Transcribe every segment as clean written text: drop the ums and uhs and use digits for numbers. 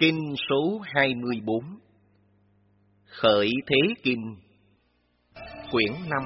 Kinh số 24 Khởi Thế Kinh Quyển 5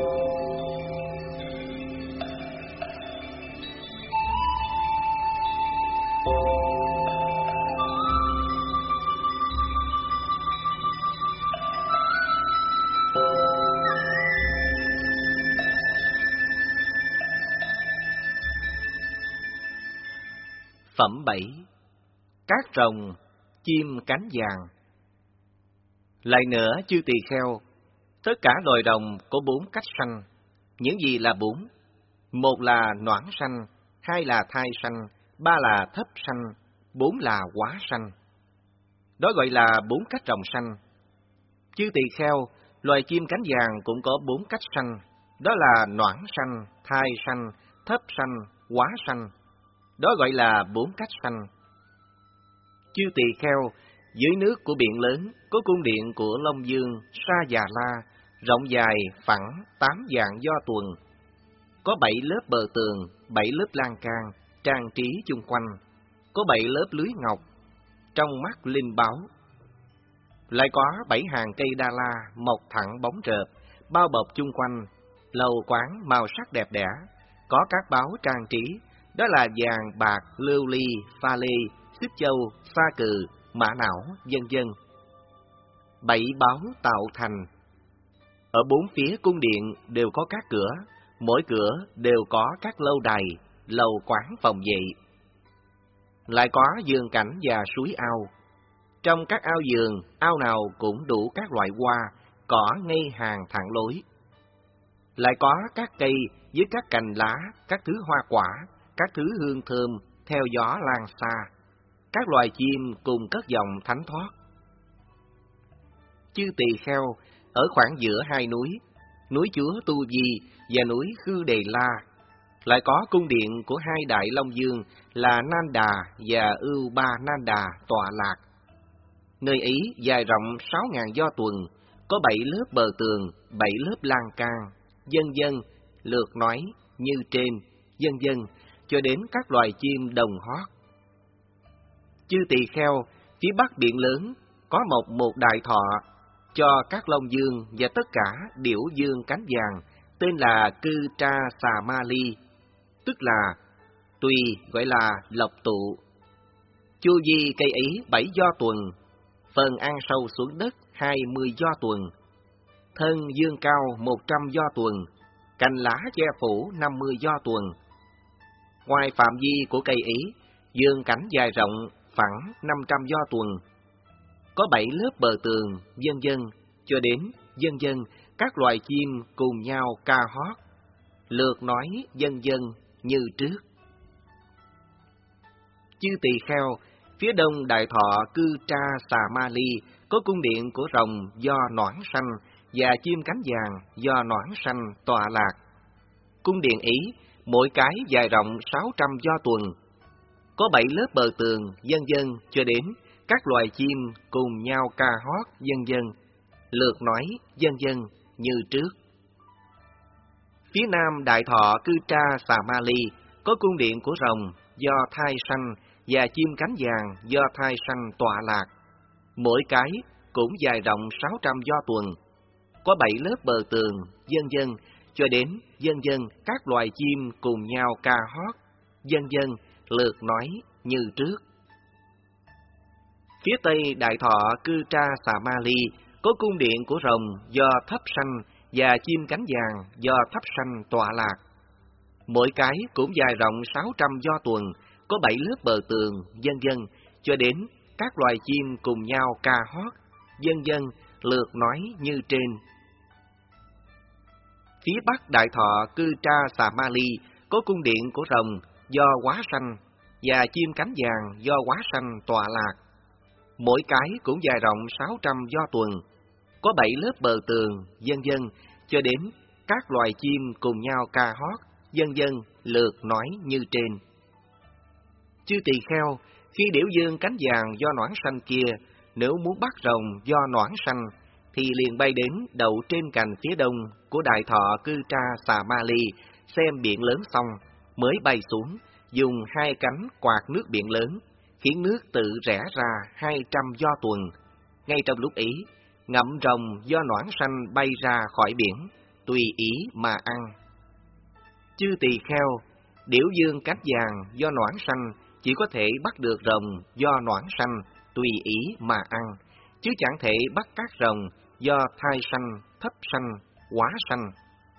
Phẩm 7 Cát rồng, chim cánh vàng. Lại nữa, chư tỳ kheo, tất cả loài rồng có 4 cách sanh. Những gì là 4? 1 là noãn sanh, 2 là thai sanh, 3 là thấp sanh, 4 là hóa sanh. Đó gọi là 4 cách rồng sanh. Chư tỳ kheo, loài chim cánh vàng cũng có 4 cách sanh. Đó là noãn sanh, thai sanh, thấp sanh, hóa sanh. Đó gọi là 4 cách sanh. Chư tỳ kheo, dưới nước của biển lớn có cung điện của Long Dương, Sa Già La, rộng dài phẳng 8 vạn do tuần. Có 7 lớp bờ tường, 7 lớp lan can, trang trí chung quanh. Có 7 lớp lưới ngọc, trong mắt linh báu. Lại có 7 hàng cây đa la, mọc thẳng bóng rợp, bao bọc chung quanh. Lầu quán màu sắc đẹp đẽ, có các báo trang trí, đó là vàng, bạc, lưu ly, pha lê, xích châu, sa cừ, mã não, vân vân. 7 báo tạo thành. Ở 4 phía cung điện đều có các cửa, mỗi cửa đều có các lâu đài, lầu quán phòng vệ. Lại có vườn cảnh và suối ao. Trong các ao vườn, ao nào cũng đủ các loại hoa, cỏ ngay hàng thẳng lối. Lại có các cây với các cành lá, các thứ hoa quả, các thứ hương thơm theo gió lan xa. Các loài chim cùng cất giọng thánh thoát. Chư tỳ kheo, ở khoảng giữa 2 núi, núi Chúa Tu Di và núi Khư Đề La, lại có cung điện của 2 đại Long Dương là Nan Đà và Ưu Ba Nan Đà tọa lạc. Nơi ấy dài rộng 6.000 do tuần, có 7 lớp bờ tường, 7 lớp lan can, vân vân, lượt nói như trên, vân vân, cho đến các loài chim đồng hót. Chư tỳ kheo, phía bắc biển lớn có một đại thọ cho các Long Dương và tất cả điểu dương cánh vàng, tên là Cư Tra Xà Ma Ly, tức là tùy gọi là lộc tụ. Chu vi cây ấy 7 do tuần, phần ăn sâu xuống đất 20 do tuần, thân dương cao 100 do tuần, cành lá che phủ 50 do tuần. Ngoài phạm vi của cây ấy, dương cảnh dài rộng phẳng 500 do tuần. Có 7 lớp bờ tường, vân vân, cho đến vân vân, các loài chim cùng nhau ca hót, lượt nói vân vân như trước. Chư tỳ kheo, phía đông đại thọ Cư Tra Xà Ma Ly có cung điện của rồng do noãn sanh và chim cánh vàng do noãn sanh tọa lạc. Cung điện ấy mỗi cái dài rộng 600 do tuần. Có 7 lớp bờ tường, vân vân, cho đến các loài chim cùng nhau ca hót, vân vân, lượt nói, vân vân, như trước. Phía nam đại thọ Cư Tra Xà Ma Ly có cung điện của rồng do thai sanh và chim cánh vàng do thai sanh tọa lạc. Mỗi cái cũng dài rộng 600 do tuần. Có 7 lớp bờ tường, vân vân, cho đến vân vân, các loài chim cùng nhau ca hót, vân vân, lượt nói như trước. Phía tây đại thọ Cư Tra Xà Ma Ly có cung điện của rồng do thấp sanh và chim cánh vàng do thấp sanh tọa lạc. Mỗi cái cũng dài rộng 600 do tuần, có 7 lớp bờ tường, vân vân, cho đến các loài chim cùng nhau ca hót, vân vân, lượt nói như trên. Phía bắc đại thọ Cư Tra Xà Ma Ly có cung điện của rồng do hóa sanh và chim cánh vàng do hóa sanh tọa lạc. Mỗi cái cũng dài rộng 600 do tuần, có 7 lớp bờ tường, vân vân, cho đến các loài chim cùng nhau ca hót, vân vân, lượt nói như trên. Chư tỳ kheo, khi điểu dương cánh vàng do noãn sanh kia, nếu muốn bắt rồng do noãn sanh, thì liền bay đến đậu trên cành phía đông của đại thọ Cư Tra Xà Ma Ly, xem biển lớn xong, mới bay xuống, dùng 2 cánh quạt nước biển lớn, khiến nước tự rẽ ra 200 do tuần. Ngay trong lúc ý, ngậm rồng do noãn sanh bay ra khỏi biển, tùy ý mà ăn. Chư tỳ kheo, điểu dương cánh vàng do noãn sanh chỉ có thể bắt được rồng do noãn sanh, tùy ý mà ăn, chứ chẳng thể bắt các rồng do thai sanh, thấp sanh, quá sanh.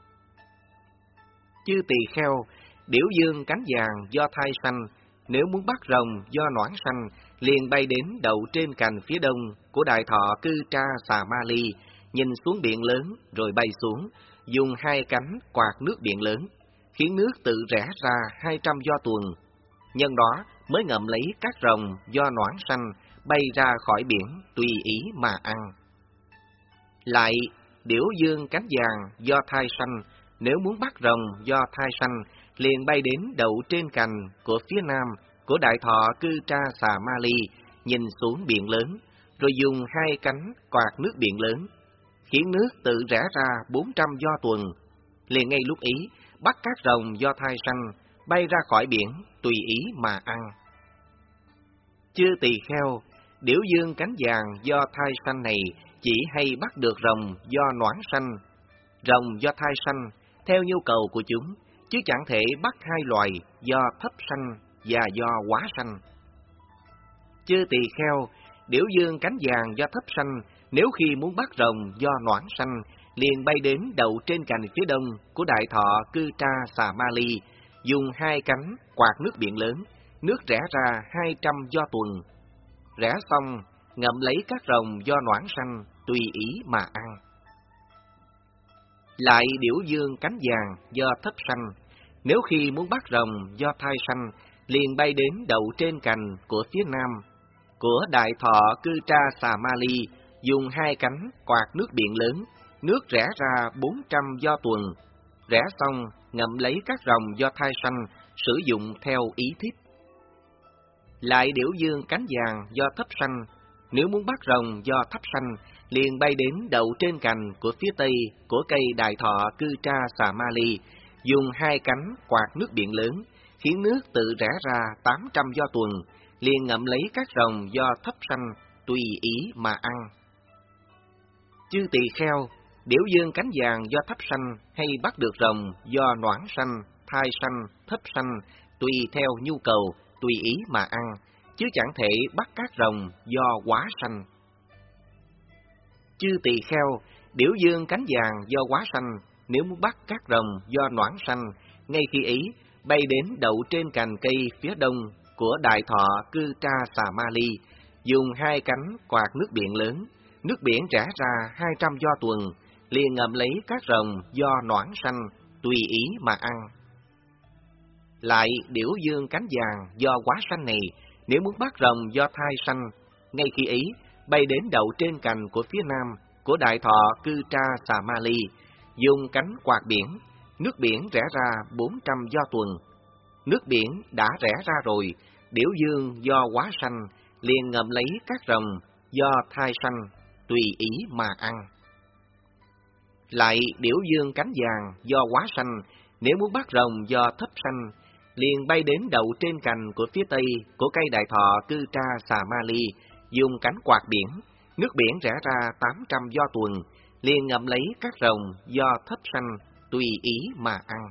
Chư tỳ kheo, điểu dương cánh vàng do thai sanh, nếu muốn bắt rồng do noãn sanh, liền bay đến đậu trên cành phía đông của đại thọ Cư Tra Xà Ma Ly, nhìn xuống biển lớn rồi bay xuống, dùng hai cánh quạt nước biển lớn, khiến nước tự rẽ ra 200 do tuần. Nhân đó mới ngậm lấy các rồng do noãn sanh bay ra khỏi biển, tùy ý mà ăn. Lại, điểu dương cánh vàng do thai sanh, nếu muốn bắt rồng do thai sanh, liền bay đến đậu trên cành của phía nam của đại thọ Cư Tra Xà Ma Ly, nhìn xuống biển lớn, rồi dùng hai cánh quạt nước biển lớn, khiến nước tự rẽ ra 400 do tuần. Liền ngay lúc ý, bắt các rồng do thai sanh bay ra khỏi biển, tùy ý mà ăn. Chư tỳ kheo, điểu dương cánh vàng do thai sanh này chỉ hay bắt được rồng do noãn sanh, rồng do thai sanh theo nhu cầu của chúng, chứ chẳng thể bắt hai loài do thấp sanh và do quá sanh. Chư tỳ kheo, điểu dương cánh vàng do thấp sanh, nếu khi muốn bắt rồng do noãn sanh, liền bay đến đậu trên cành phía đông của đại thọ Cư Tra Xà Ma Ly, dùng hai cánh quạt nước biển lớn, nước rẽ ra 200 do tuần. Rẽ xong, ngậm lấy các rồng do noãn sanh, tùy ý mà ăn. Lại điểu dương cánh vàng do thấp sanh, nếu khi muốn bắt rồng do thai sanh, liền bay đến đậu trên cành của phía nam của đại thọ Cư Tra Xà Ma Ly, dùng hai cánh quạt nước biển lớn, nước rẽ ra 400 do tuần. Rẽ xong, ngậm lấy các rồng do thai sanh, sử dụng theo ý thiếp. Lại điểu dương cánh vàng do thấp sanh, nếu muốn bắt rồng do thấp sanh, liền bay đến đậu trên cành của phía tây của cây đại thọ Cư Tra Xà Ma Ly, dùng hai cánh quạt nước biển lớn, khiến nước tự rẽ ra 800 do tuần, liền ngậm lấy các rồng do thấp sanh, tùy ý mà ăn. Chư tỳ kheo, điểu dương cánh vàng do thấp sanh hay bắt được rồng do noãn sanh, thai sanh, thấp sanh, tùy theo nhu cầu, tùy ý mà ăn, chứ chẳng thể bắt các rồng do quá sanh. Chư tỳ kheo, điểu dương cánh vàng do quá sanh, nếu muốn bắt các rồng do noãn sanh, ngay khi ý, bay đến đậu trên cành cây phía đông của đại thọ Cư Tra Xà Ma Ly, dùng hai cánh quạt nước biển lớn, nước biển rẽ ra 200 do tuần, liền ngậm lấy các rồng do noãn sanh, tùy ý mà ăn. Lại điểu dương cánh vàng do quá sanh này, nếu muốn bắt rồng do thai sanh, ngay khi ý, bay đến đậu trên cành của phía nam của đại thọ Cư Tra Xà Ma Ly, dùng cánh quạt biển, nước biển rẽ ra 400 do tuần. Nước biển đã rẽ ra rồi, điểu dương do quá sanh, liền ngậm lấy các rồng do thai sanh, tùy ý mà ăn. Lại điểu dương cánh vàng do quá sanh, nếu muốn bắt rồng do thấp sanh, liền bay đến đậu trên cành của phía tây của cây đại thọ Cư Tra Xà Ma Ly, dùng cánh quạt biển, nước biển rẽ ra 800 do tuần, liền ngậm lấy các rồng do thấp sanh, tùy ý mà ăn.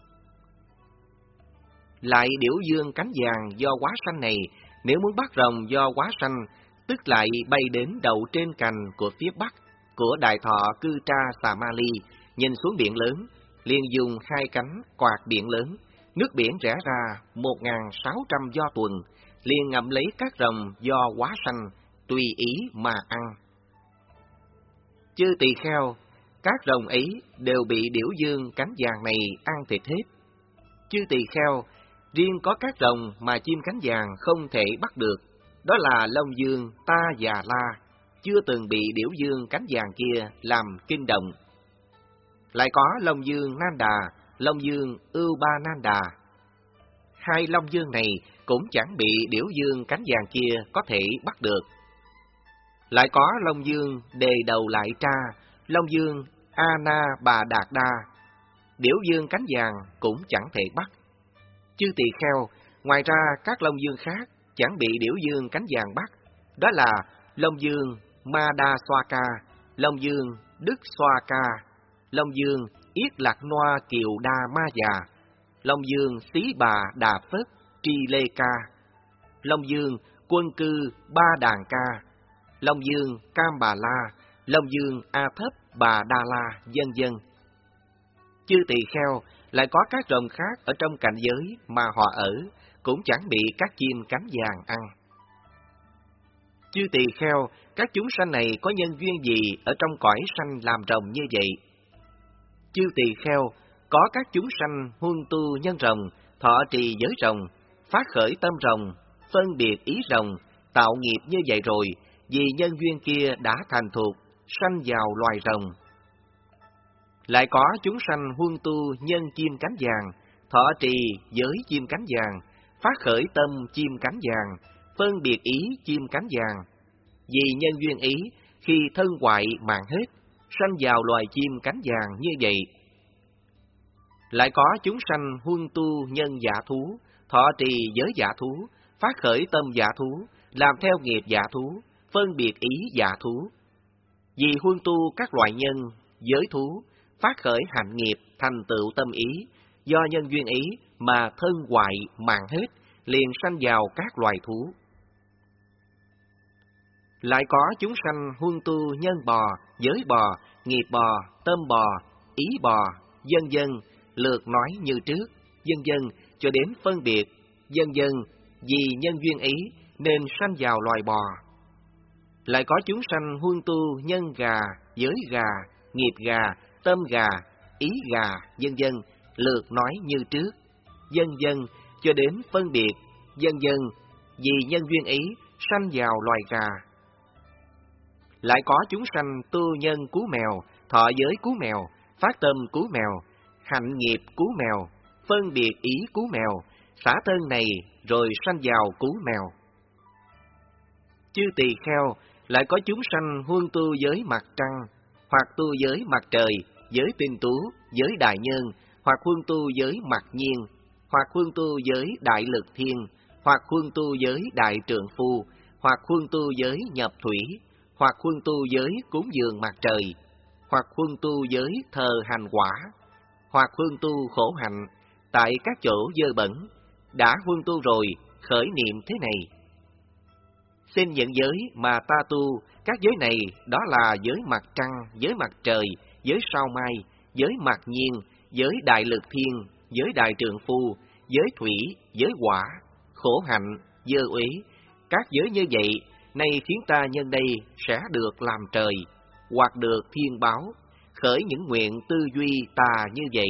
Lại điểu dương cánh vàng do quá sanh này, nếu muốn bắt rồng do quá sanh, tức lại bay đến đậu trên cành của phía bắc của đại thọ Cư Tra Xà Ma Ly, nhìn xuống biển lớn, liền dùng hai cánh quạt biển lớn, nước biển rẽ ra 1600 do tuần, liền ngậm lấy các rồng do quá sanh, tùy ý mà ăn. Chư tỳ kheo, các rồng ấy đều bị điểu dương cánh vàng này ăn thịt hết. Chư tỳ kheo, riêng có các rồng mà chim cánh vàng không thể bắt được, đó là Long Dương, Ta và La, chưa từng bị điểu dương cánh vàng kia làm kinh động. Lại có Long Dương Nan Đà, Long Dương Ưu Ba Nan Đà. Hai Long Dương này cũng chẳng bị điểu dương cánh vàng kia có thể bắt được. Lại có Long Dương Đề Đầu Lại Tra, Long Dương A Na Bà Đạt Đa, điểu dương cánh vàng cũng chẳng thể bắt. Chư tỳ kheo, ngoài ra các Long Dương khác chẳng bị điểu dương cánh vàng bắt, đó là Long Dương Madaswaka, Long Dương Đức Xoa-ca, Long Dương Yết Lạc Noa Kiều Đa Ma Già, Long Dương Xí Bà Đà Phất Tri Lê Ca, Long Dương Quân Cư Ba Đàn Ca, Long Dương Cam Bà La, Long Dương A Thấp Bà Đa La, vân vân. Chư tỳ kheo lại có các rồng khác ở trong cảnh giới mà họ ở, cũng chẳng bị các chim cánh vàng ăn. Chư tỳ kheo, các chúng sanh này có nhân duyên gì ở trong cõi sanh làm rồng như vậy? Chư tỳ kheo, có các chúng sanh huân tu nhân rồng, thọ trì giới rồng, phát khởi tâm rồng, phân biệt ý rồng, tạo nghiệp như vậy rồi, vì nhân duyên kia đã thành thuộc, sanh vào loài rồng. Lại có chúng sanh huân tu nhân chim cánh vàng, thọ trì giới chim cánh vàng, phát khởi tâm chim cánh vàng, phân biệt ý chim cánh vàng. Vì nhân duyên ý, khi thân hoại mạng hết, sanh vào loài chim cánh vàng như vậy. Lại có chúng sanh huân tu nhân dạ thú, thọ trì giới dạ thú, phát khởi tâm dạ thú, làm theo nghiệp dạ thú, phân biệt ý dạ thú. Vì huân tu các loại nhân, giới thú, phát khởi hạnh nghiệp, thành tựu tâm ý, do nhân duyên ý mà thân hoại mạng hết, liền sanh vào các loài thú. Lại có chúng sanh huân tu nhân bò, giới bò, nghiệp bò, tâm bò, ý bò, vân vân, lượt nói như trước, vân vân, cho đến phân biệt, vân vân, vì nhân duyên ý nên sanh vào loài bò. Lại có chúng sanh huân tu nhân gà, giới gà, nghiệp gà, tâm gà, ý gà, vân vân, lượt nói như trước, vân vân, cho đến phân biệt, vân vân, vì nhân duyên ý sanh vào loài gà. Lại có chúng sanh tu nhân cú mèo, thọ giới cú mèo, phát tâm cú mèo, hạnh nghiệp cú mèo, phân biệt ý cú mèo, xả thân này rồi sanh vào cú mèo. Chư tỳ kheo, lại có chúng sanh huân tu giới mặt trăng, hoặc tu giới mặt trời, giới tinh tú, giới đại nhân, hoặc huân tu giới mặt nhiên, hoặc huân tu giới đại lực thiên, hoặc huân tu giới đại trượng phu, hoặc huân tu giới nhập thủy, hoặc huân tu giới cúng dường mặt trời, hoặc huân tu giới thờ hành quả, hoặc huân tu khổ hạnh, tại các chỗ dơ bẩn, đã huân tu rồi, khởi niệm thế này. Xin nhận giới mà ta tu, các giới này đó là giới mặt trăng, giới mặt trời, giới sao mai, giới mặt nhiên, giới đại lực thiên, giới đại trượng phu, giới thủy, giới hỏa, khổ hạnh, dơ uế. Các giới như vậy, nay khiến ta nhân đây sẽ được làm trời, hoặc được thiên báo, khởi những nguyện tư duy tà như vậy.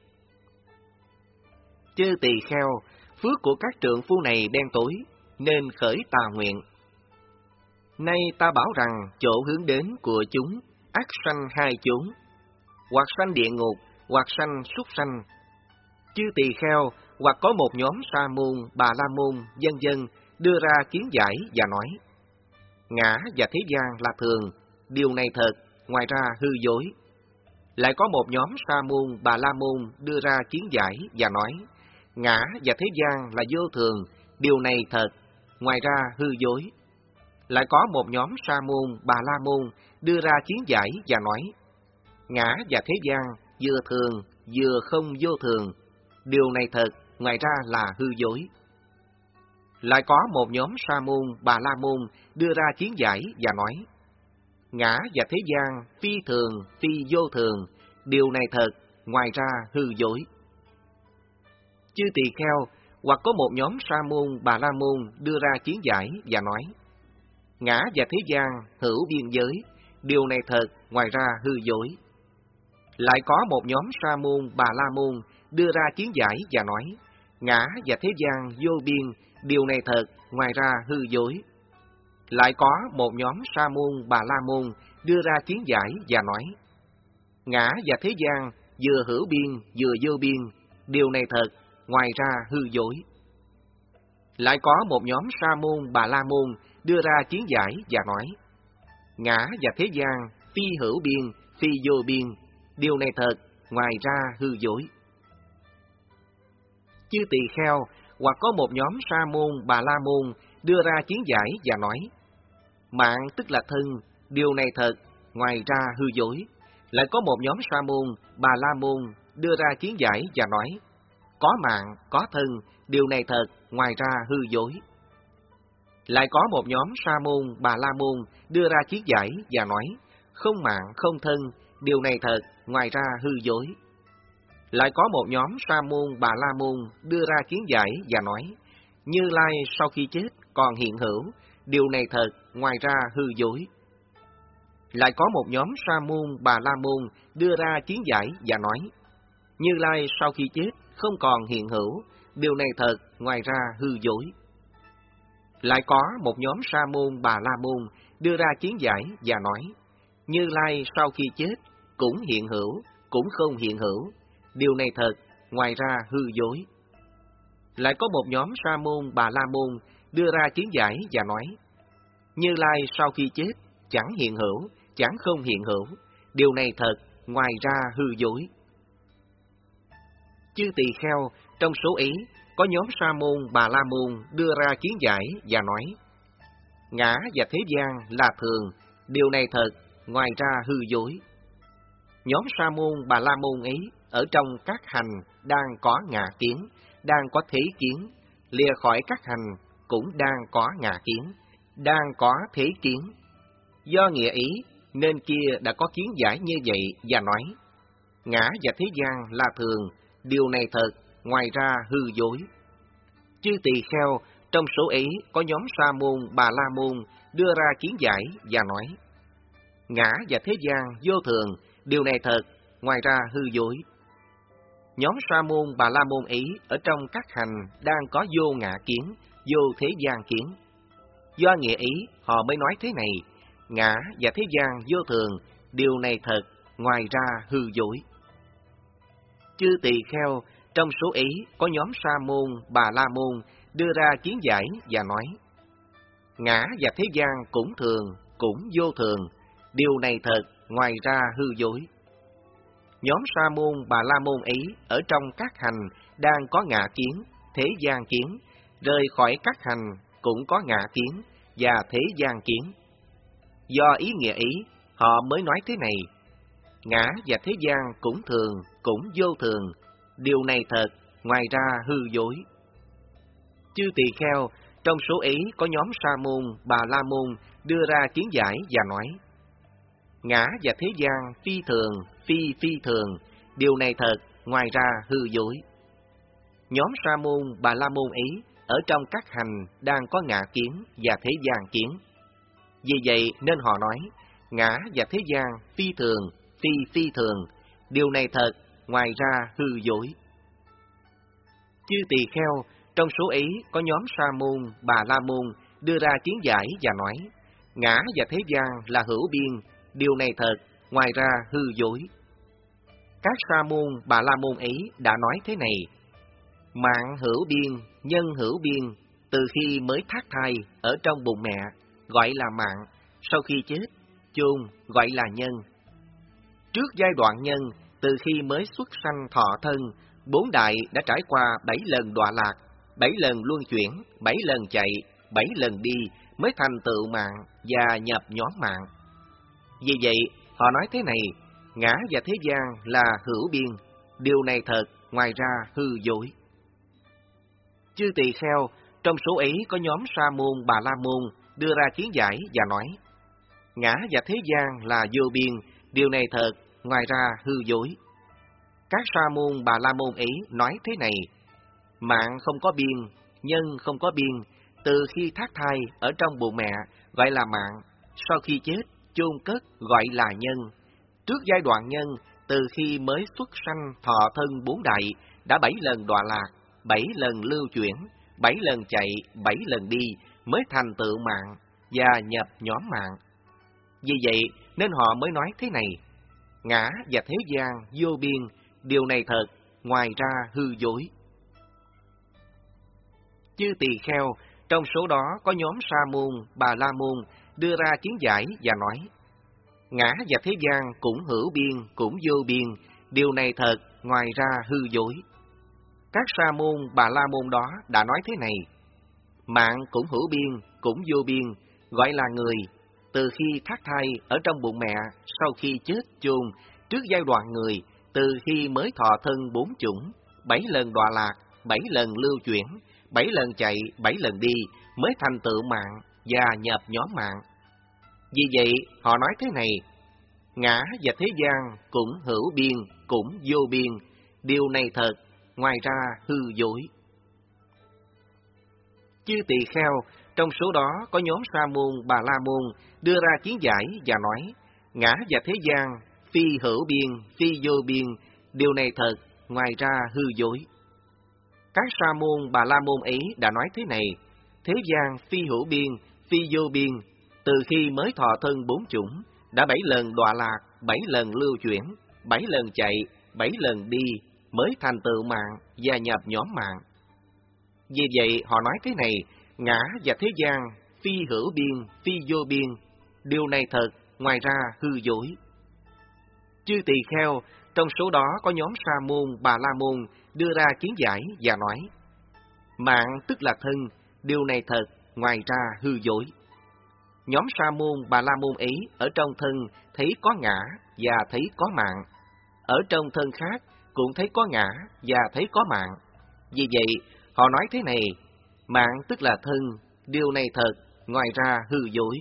Chư tỳ kheo, phước của các trượng phu này đen tối, nên khởi tà nguyện. Nay ta bảo rằng chỗ hướng đến của chúng ắt sanh hai chốn, hoặc sanh địa ngục, hoặc sanh súc sanh. Chư tỳ kheo, hoặc có một nhóm sa môn, bà la môn, vân vân đưa ra kiến giải và nói: ngã và thế gian là thường, điều này thật, ngoài ra hư dối. Lại có một nhóm sa môn, bà la môn đưa ra kiến giải và nói: ngã và thế gian là vô thường, điều này thật, ngoài ra hư dối. Lại có một nhóm sa môn, bà la môn đưa ra kiến giải và nói: ngã và thế gian vừa thường, vừa không vô thường, điều này thật, ngoài ra là hư dối. Lại có một nhóm sa môn, bà la môn đưa ra kiến giải và nói: ngã và thế gian phi thường, phi vô thường, điều này thật, ngoài ra hư dối. Chư tỳ kheo, hoặc có một nhóm sa môn, bà la môn đưa ra kiến giải và nói: ngã và thế gian hữu biên giới, điều này thật, ngoài ra hư dối. Lại có một nhóm sa môn, bà la môn đưa ra kiến giải và nói: ngã và thế gian vô biên, điều này thật, ngoài ra hư dối. Lại có một nhóm sa môn, bà la môn đưa ra kiến giải và nói: ngã và thế gian vừa hữu biên, vừa vô biên, điều này thật, ngoài ra hư dối. Lại có một nhóm sa môn, bà la môn đưa ra kiến giải và nói: ngã và thế gian phi hữu biên, phi vô biên, điều này thật, ngoài ra hư dối. Chư tỳ kheo, hoặc có một nhóm sa môn, bà la môn đưa ra kiến giải và nói, mạng tức là thân, điều này thật, ngoài ra hư dối. Lại có một nhóm Sa môn, Bà La môn đưa ra kiến giải và nói, có mạng, có thân, điều này thật, ngoài ra hư dối. Lại có một nhóm Sa môn, Bà La môn đưa ra kiến giải và nói, không mạng, không thân, điều này thật, ngoài ra hư dối. Lại có một nhóm Sa môn, Bà La môn đưa ra kiến giải và nói, Như Lai sau khi chết còn hiện hữu, điều này thật, ngoài ra hư dối. Lại có một nhóm Sa môn, Bà La môn đưa ra kiến giải và nói, Như Lai sau khi chết không còn hiện hữu, điều này thật, ngoài ra hư dối. Lại có một nhóm Sa môn, Bà La môn đưa ra kiến giải và nói, Như Lai sau khi chết cũng hiện hữu, cũng không hiện hữu, điều này thật, ngoài ra hư dối. Lại có một nhóm Sa môn, Bà La môn đưa ra kiến giải và nói, Như Lai sau khi chết chẳng hiện hữu, chẳng không hiện hữu, điều này thật, ngoài ra hư dối. Chư tỳ kheo, trong số ấy, có nhóm Sa môn, Bà La môn đưa ra kiến giải và nói, ngã và thế gian là thường, điều này thật, ngoài ra hư dối. Nhóm Sa môn, Bà La môn ấy, ở trong các hành đang có ngã kiến, đang có thế kiến, lìa khỏi các hành cũng đang có ngã kiến, đang có thế kiến. Do nghĩa ý, nên kia đã có kiến giải như vậy và nói, ngã và thế gian là thường, điều này thật, ngoài ra hư dối. Chư tỳ kheo, trong số ấy có nhóm Sa môn, Bà La môn đưa ra kiến giải và nói, ngã và thế gian vô thường, điều này thật, ngoài ra hư dối. Nhóm Sa môn, Bà La môn ấy ở trong các hành đang có vô ngã kiến, vô thế gian kiến. Do nghĩa ý, họ mới nói thế này, ngã và thế gian vô thường, điều này thật, ngoài ra hư dối. Chư tỳ kheo, trong số ấy có nhóm Sa môn, Bà La môn đưa ra kiến giải và nói, ngã và thế gian cũng thường, cũng vô thường, điều này thật, ngoài ra hư dối. Nhóm Sa môn, Bà La môn ấy ở trong các hành đang có ngã kiến, thế gian kiến, rời khỏi các hành cũng có ngã kiến và thế gian kiến. Do ý nghĩa ý, họ mới nói thế này, ngã và thế gian cũng thường, cũng vô thường, điều này thật, ngoài ra hư dối. Chư tỳ kheo, trong số ấy có nhóm Sa môn, Bà La môn đưa ra kiến giải và nói, ngã và thế gian phi thường, phi thường, điều này thật, ngoài ra hư dối. Nhóm Sa môn, Bà La môn ấy ở trong các hành đang có ngã kiến và thế gian kiến. Vì vậy nên họ nói, ngã và thế gian phi thường, phi thường, điều này thật, ngoài ra hư dối. Chư tỳ kheo, trong số ấy có nhóm Sa môn, Bà La môn đưa ra kiến giải và nói, ngã và thế gian là hữu biên, điều này thật, ngoài ra hư dối. Các Sa môn, Bà La môn ấy đã nói thế này, mạng hữu biên, nhân hữu biên, từ khi mới thác thai ở trong bụng mẹ, gọi là mạng, sau khi chết, chôn, gọi là nhân. Trước giai đoạn nhân, từ khi mới xuất sanh thọ thân, 4 đại đã trải qua 7 lần đọa lạc, 7 lần luân chuyển, 7 lần chạy, 7 lần đi, mới thành tựu mạng và nhập nhóm mạng. Vì vậy, họ nói thế này, ngã và thế gian là hữu biên, điều này thật, ngoài ra hư dối. Chư tỳ kheo, trong số ấy có nhóm Sa môn, Bà La môn đưa ra kiến giải và nói, ngã và thế gian là vô biên, điều này thật, ngoài ra hư dối. Các Sa môn, Bà La môn ấy nói thế này, mạng không có biên, nhân không có biên, từ khi thác thai ở trong bụng mẹ gọi là mạng, sau khi chết, chôn cất gọi là nhân. Trước giai đoạn nhân, từ khi mới xuất sanh thọ thân 4 đại, đã 7 lần đọa lạc, 7 lần lưu chuyển, 7 lần chạy, 7 lần đi, mới thành tựu mạng và nhập nhóm mạng. Vì vậy nên họ mới nói thế này, ngã và thế gian vô biên, điều này thật, ngoài ra hư dối. Chư tỳ kheo, trong số đó có nhóm Sa môn, Bà La môn đưa ra kiến giải và nói, ngã và thế gian cũng hữu biên, cũng vô biên, điều này thật, ngoài ra hư dối. Các Sa môn, Bà La môn đó đã nói thế này, Mạng cũng hữu biên, cũng vô biên, gọi là người, từ khi thác thai ở trong bụng mẹ, sau khi chết chôn, trước giai đoạn người, từ khi mới thọ thân 4 chủng, 7 lần đọa lạc, 7 lần lưu chuyển, 7 lần chạy, 7 lần đi, mới thành tựu mạng và nhập nhóm mạng. Vì vậy, họ nói thế này, ngã và thế gian cũng hữu biên, cũng vô biên, điều này thật, ngoài ra hư dối. Chư tỳ kheo, trong số đó có nhóm Sa môn, Bà La môn đưa ra kiến giải và nói, ngã và thế gian, phi hữu biên, phi vô biên, điều này thật, ngoài ra hư dối. Các Sa môn, Bà La môn ấy đã nói thế này, thế gian phi hữu biên, phi vô biên, từ khi mới thọ thân 4 chủng, đã 7 lần đọa lạc, 7 lần lưu chuyển, 7 lần chạy, 7 lần đi, mới thành tựu mạng và nhập nhóm mạng. Vì vậy họ nói thế này, ngã và thế gian, phi hữu biên, phi vô biên, điều này thật, ngoài ra hư dối. Chư tỳ kheo, trong số đó có nhóm Sa môn, Bà La môn đưa ra kiến giải và nói, mạng tức là thân, điều này thật, ngoài ra hư dối. Nhóm Sa môn, Bà La môn ấy ở trong thân thấy có ngã và thấy có mạng, ở trong thân khác cũng thấy có ngã và thấy có mạng. Vì vậy, họ nói thế này, mạng tức là thân, điều này thật, ngoài ra hư dối.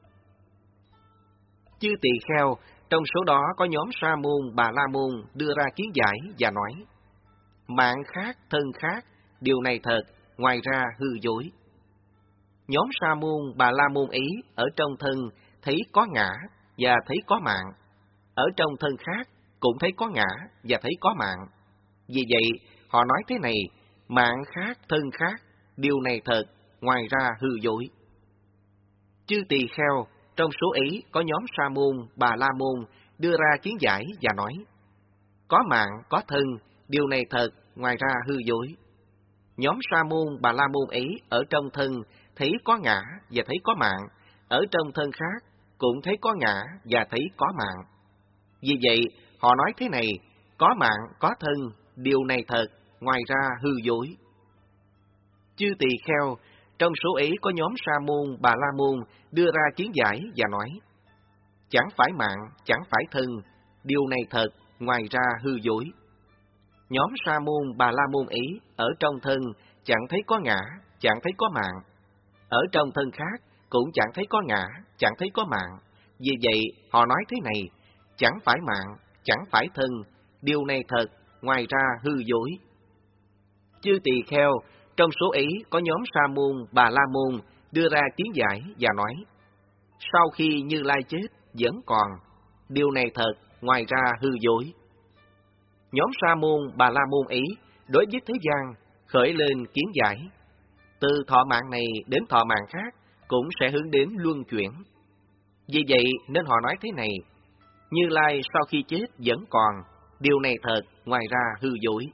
Chư tỳ kheo, trong số đó có nhóm Sa môn, Bà La môn đưa ra kiến giải và nói, mạng khác, thân khác, điều này thật, ngoài ra hư dối. Nhóm Sa môn, Bà La môn ấy ở trong thân thấy có ngã và thấy có mạng, ở trong thân khác cũng thấy có ngã và thấy có mạng. Vì vậy, họ nói thế này, mạng khác, thân khác, điều này thật, ngoài ra hư dối. Chư tỳ kheo, trong số ấy có nhóm Sa môn, Bà La môn đưa ra kiến giải và nói, có mạng, có thân, điều này thật, ngoài ra hư dối. Nhóm Sa môn, Bà La môn ấy ở trong thân thấy có ngã và thấy có mạng, ở trong thân khác cũng thấy có ngã và thấy có mạng. Vì vậy, họ nói thế này, có mạng, có thân, điều này thật, ngoài ra hư dối. Chư tỳ kheo, trong số ấy có nhóm Sa môn, Bà La môn đưa ra kiến giải và nói, chẳng phải mạng, chẳng phải thân, điều này thật, ngoài ra hư dối. Nhóm Sa môn, Bà La môn ấy ở trong thân chẳng thấy có ngã, chẳng thấy có mạng, ở trong thân khác cũng chẳng thấy có ngã, chẳng thấy có mạng. Vì vậy, họ nói thế này, chẳng phải mạng, chẳng phải thân, điều này thật, ngoài ra hư dối. Chư tỳ kheo, trong số ấy có nhóm Sa môn, Bà La môn đưa ra kiến giải và nói, sau khi Như Lai chết vẫn còn, điều này thật, ngoài ra hư dối. Nhóm Sa môn, Bà La môn ấy đối với thế gian khởi lên kiến giải, từ thọ mạng này đến thọ mạng khác cũng sẽ hướng đến luân chuyển. Vì vậy nên họ nói thế này, Như Lai sau khi chết vẫn còn, điều này thật, ngoài ra hư dối.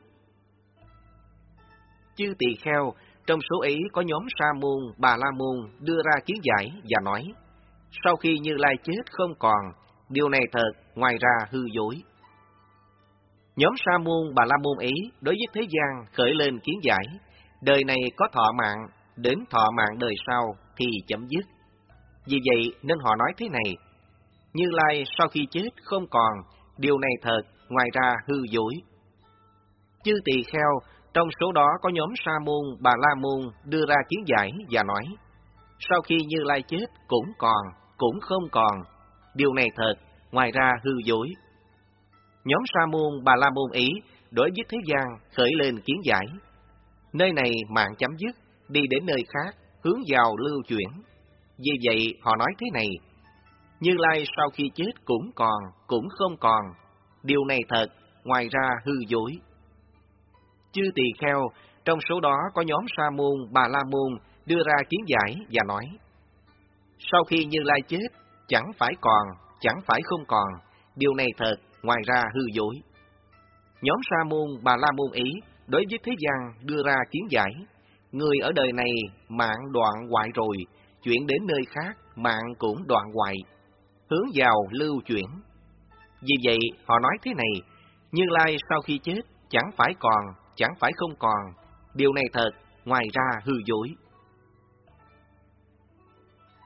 Chư tỳ kheo, trong số ấy có nhóm Sa môn, Bà La môn đưa ra kiến giải và nói, sau khi Như Lai chết không còn, điều này thật, ngoài ra hư dối. Nhóm Sa môn, Bà La môn ấy đối với thế gian khởi lên kiến giải, đời này có thọ mạng, đến thọ mạng đời sau thì chấm dứt. Vì vậy nên họ nói thế này, Như Lai sau khi chết không còn, điều này thật, ngoài ra hư dối. Chư tỳ kheo, trong số đó có nhóm Sa môn, Bà La môn đưa ra kiến giải và nói, sau khi Như Lai chết cũng còn, cũng không còn, điều này thật, ngoài ra hư dối. Nhóm Sa môn, Bà La môn ấy đối với thế gian khởi lên kiến giải, nơi này mạng chấm dứt, đi đến nơi khác, hướng vào lưu chuyển. Vì vậy họ nói thế này, Như Lai sau khi chết cũng còn, cũng không còn, điều này thật, ngoài ra hư dối. Chư tỳ kheo, trong số đó có nhóm Sa môn, Bà La môn đưa ra kiến giải và nói, sau khi Như Lai chết, chẳng phải còn, chẳng phải không còn, điều này thật, ngoài ra hư dối. Nhóm Sa môn, Bà La môn ý đối với thế gian đưa ra kiến giải, người ở đời này mạng đoạn hoại rồi, chuyển đến nơi khác mạng cũng đoạn hoại, hướng vào lưu chuyển. Vì vậy họ nói thế này, Như Lai sau khi chết chẳng phải còn, chẳng phải không còn, điều này thật, ngoài ra hư dối.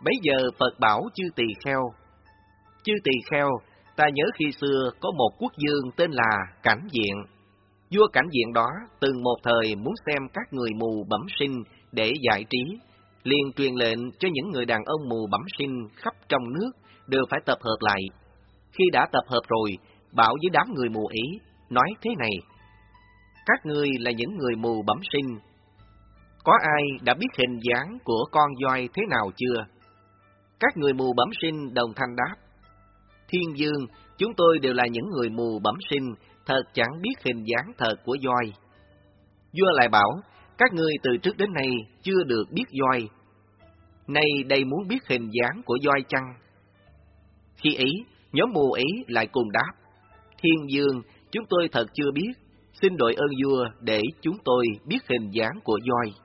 Bấy giờ Phật bảo chư tỳ kheo: Chư tỳ kheo, ta nhớ khi xưa có một quốc vương tên là Cảnh Diện. Vua Cảnh Diện đó từng một thời muốn xem các người mù bẩm sinh để giải trí, liền truyền lệnh cho những người đàn ông mù bẩm sinh khắp trong nước đều phải tập hợp lại. Khi đã tập hợp rồi, bảo với đám người mù ý, nói thế này: Các ngươi là những người mù bẩm sinh, có ai đã biết hình dáng của con voi thế nào chưa? Các người mù bẩm sinh đồng thanh đáp: Thiên vương, chúng tôi đều là những người mù bẩm sinh, thật chẳng biết hình dáng thật của voi. Vua lại bảo: Các ngươi từ trước đến nay chưa được biết voi, nay đây muốn biết hình dáng của voi chăng? Khi ấy, nhóm mù ấy lại cùng đáp: Thiên vương, chúng tôi thật chưa biết, xin đội ơn vua để chúng tôi biết hình dáng của voi.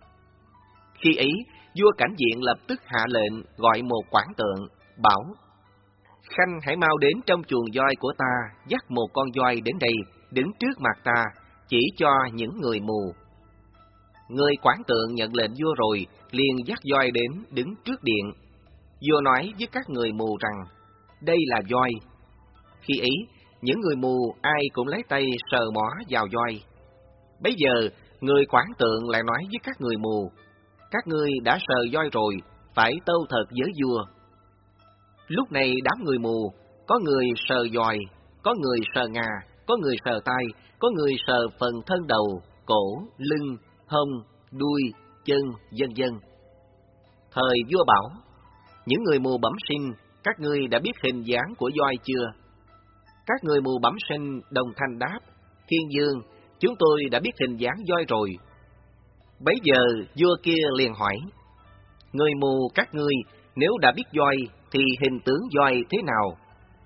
Khi ấy, vua Cảnh Diện lập tức hạ lệnh gọi một quản tượng, bảo: Khanh hãy mau đến trong chuồng voi của ta, dắt một con voi đến đây, đứng trước mặt ta, chỉ cho những người mù. Người quản tượng nhận lệnh vua rồi, liền dắt voi đến đứng trước điện. Vua nói với các người mù rằng: Đây là voi. Khi ấy, những người mù ai cũng lấy tay sờ mó vào voi. Bấy giờ, người quản tượng lại nói với các người mù: Các ngươi đã sờ voi rồi, phải tâu thật với vua. Lúc này đám người mù, có người sờ voi, có người sờ ngà, có người sờ tai, có người sờ phần thân đầu, cổ, lưng, hông, đuôi, chân, vân vân. Thời vua bảo: Những người mù bẩm sinh, các ngươi đã biết hình dáng của voi chưa? Các người mù bẩm sinh đồng thanh đáp: Thiên vương, chúng tôi đã biết hình dáng voi rồi. Bấy giờ vua kia liền hỏi: Người mù các ngươi, nếu đã biết voi thì hình tướng voi thế nào?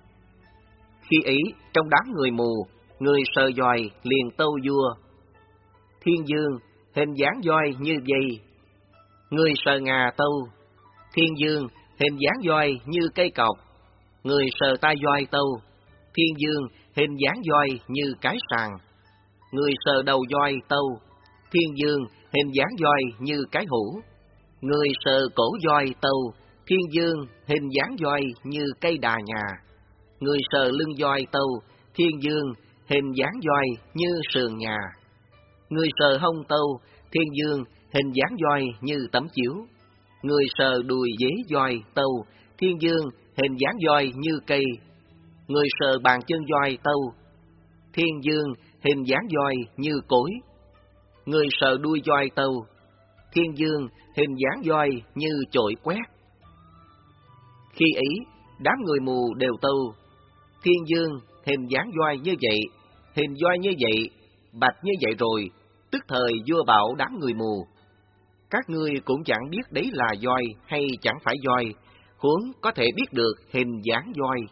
Khi ấy, trong đám người mù, người sờ voi liền tâu vua: Thiên vương, hình dáng voi như vậy. Người sờ ngà tâu: Thiên vương, hình dáng voi như cây cọc. Người sờ tai voi tâu: Thiên vương, hình dáng voi như cái sàng. Người sờ đầu voi tâu: Thiên vương, hình dáng voi như cái hũ. Người sờ cổ voi tâu: Thiên vương, hình dáng voi như cây đà nhà. Người sờ lưng voi tâu: Thiên vương, hình dáng voi như sườn nhà. Người sờ hông tâu: Thiên vương, hình dáng voi như tấm chiếu. Người sờ đùi dế voi tâu: Thiên vương, hình dáng voi như cây. Người sờ bàn chân voi tâu: Thiên vương, hình dáng voi như cối. Người sờ đuôi voi tâu: Thiên vương, hình dáng voi như chổi quét. Khi ấy, đám người mù đều tâu: Thiên vương, hình dáng voi như vậy, hình voi như vậy, bạch như vậy rồi. Tức thời vua bảo đám người mù: Các ngươi cũng chẳng biết đấy là voi hay chẳng phải voi, huống có thể biết được hình dáng voi.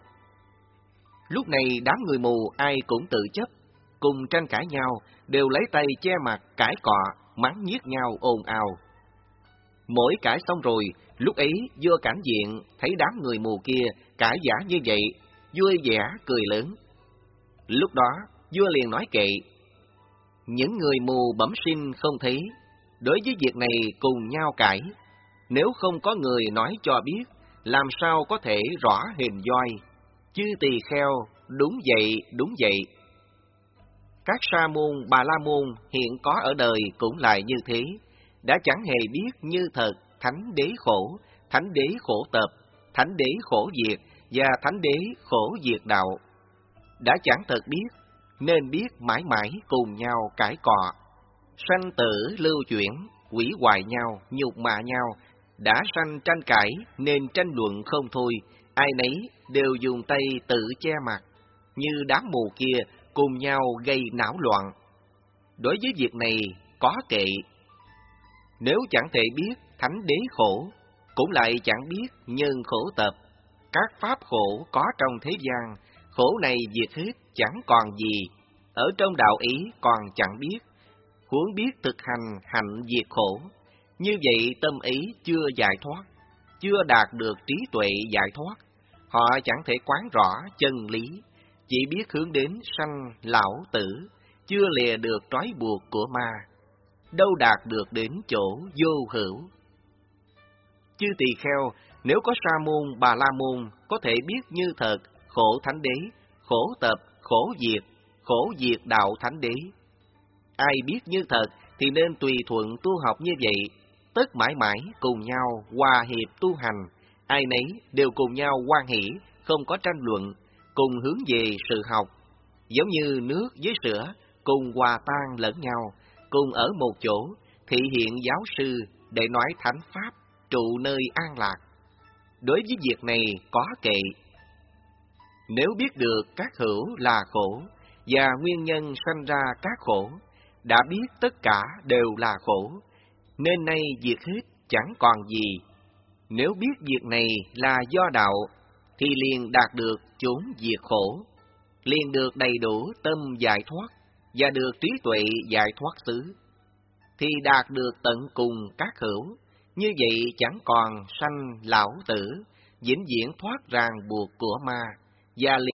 Lúc này đám người mù ai cũng tự chấp, cùng tranh cãi nhau, đều lấy tay che mặt cãi cọ, mắng nhiếc nhau ồn ào. Mỗi cãi xong rồi, lúc ấy vua Cảnh Diện thấy đám người mù kia cãi giả như vậy, vui vẻ cười lớn. Lúc đó vua liền nói kệ: Những người mù bẩm sinh không thấy, đối với việc này cùng nhau cãi. Nếu không có người nói cho biết, làm sao có thể rõ hình voi? Chư tỳ kheo, đúng vậy, đúng vậy. Các sa môn, bà la môn hiện có ở đời cũng lại như thế, đã chẳng hề biết như thật thánh đế khổ tập, thánh đế khổ diệt và thánh đế khổ diệt đạo. Đã chẳng thật biết, nên biết mãi mãi cùng nhau cãi cọ. Sanh tử lưu chuyển, quỷ hoại nhau, nhục mạ nhau, đã sanh tranh cãi nên tranh luận không thôi, ai nấy đều dùng tay tự che mặt, như đám mù kia cùng nhau gây náo loạn. Đối với việc này có kệ: Nếu chẳng thể biết thánh đế khổ, cũng lại chẳng biết nhân khổ tập, các pháp khổ có trong thế gian, khổ này diệt hết chẳng còn gì, ở trong đạo ý còn chẳng biết, huống biết thực hành hạnh diệt khổ. Như vậy tâm ý chưa giải thoát, chưa đạt được trí tuệ giải thoát, họ chẳng thể quán rõ chân lý, chỉ biết hướng đến sanh lão tử, chưa lìa được trói buộc của ma, đâu đạt được đến chỗ vô hữu. Chư tỳ kheo, Nếu có sa môn, bà la môn có thể biết như thật khổ thánh đế, khổ tập, khổ diệt đạo thánh đế. Ai biết như thật thì nên tùy thuận tu học như vậy, tất mãi mãi cùng nhau hòa hiệp tu hành, ai nấy đều cùng nhau hoan hỷ, không có tranh luận, cùng hướng về sự học, giống như nước với sữa cùng hòa tan lẫn nhau, cùng ở một chỗ, thị hiện giáo sư để nói thánh pháp, trụ nơi an lạc. Đối với việc này có kệ. Nếu biết được các hữu là khổ, và nguyên nhân sanh ra các khổ, đã biết tất cả đều là khổ, nên nay diệt hết chẳng còn gì. Nếu biết việc này là do đạo, thì liền đạt được chốn diệt khổ, liền được đầy đủ tâm giải thoát, và được trí tuệ giải thoát xứ, thì đạt được tận cùng các hữu. Như vậy chẳng còn sanh lão tử, vĩnh viễn thoát ràng buộc của ma, và